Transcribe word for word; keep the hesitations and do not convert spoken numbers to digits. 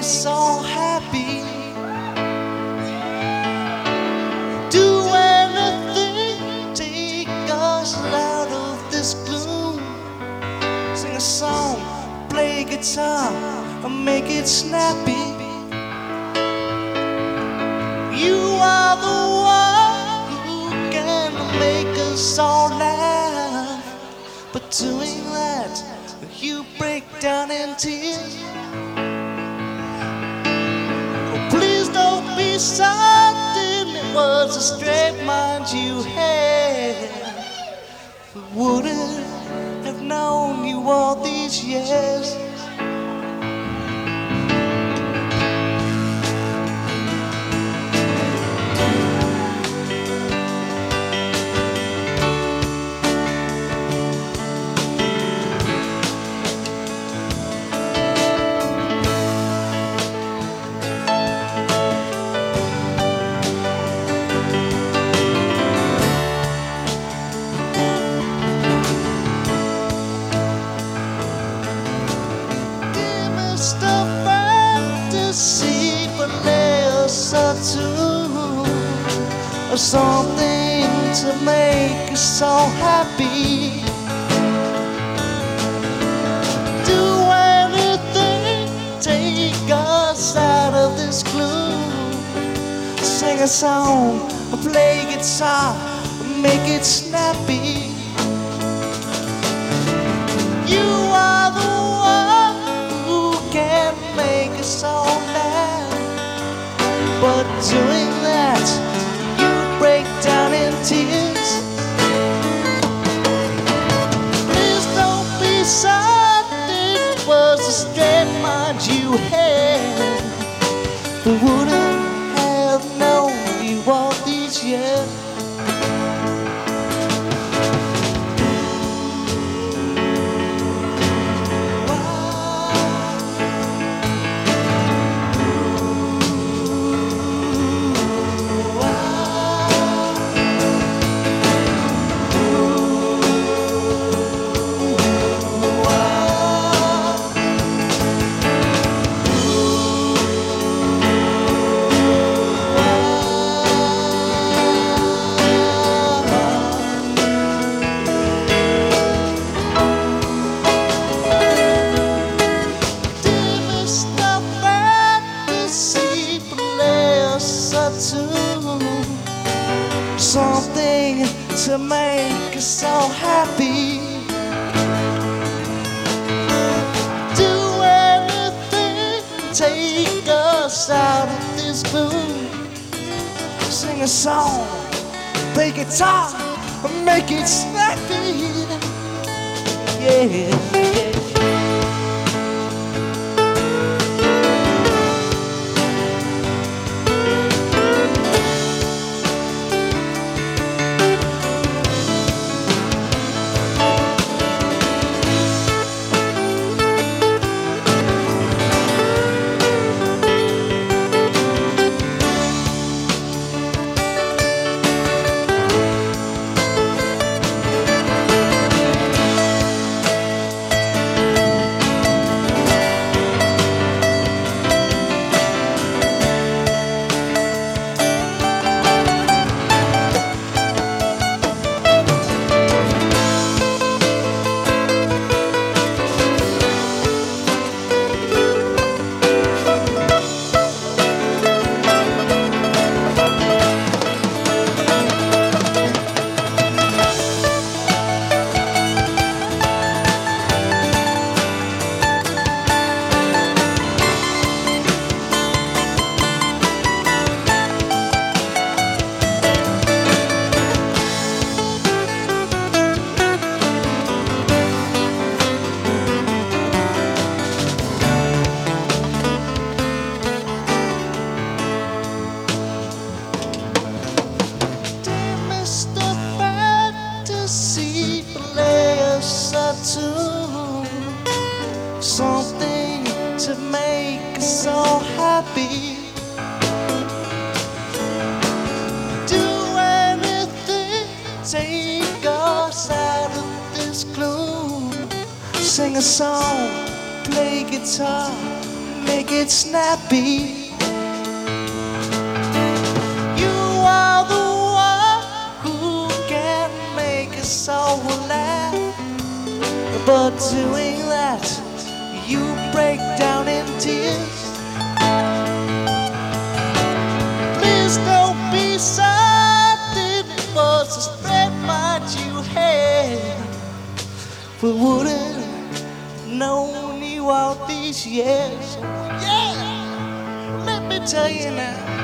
us all happy. Do anything, take us out of this gloom. Sing a song, play guitar, and make it snappy. You are the one who can make us all laugh, but doing that, you break down in tears. Oh, please don't be certain it was a straight mind you had. We wouldn't have known you all these years. Or something to make us all happy. Do anything, take us out of this gloom. Sing a song, play guitar, make it snappy. You are the one who can make us all laugh, but doing that, break down in tears. Please don't be certain it was a straight mind you had. We wouldn't have known you all these years. Something to make us all happy. Do anything, take us out of this gloom. Sing a song, play guitar, and make it snappy. Yeah, yeah. Something to make us all happy. Do anything, take us out of this gloom. Sing a song, play guitar, make it snap. be. You are the one who can make us all laugh, but doing that, you break down in tears. Please don't be certain it was a straight mind you had, but wouldn't have known you all these years. Yeah, let me tell you now.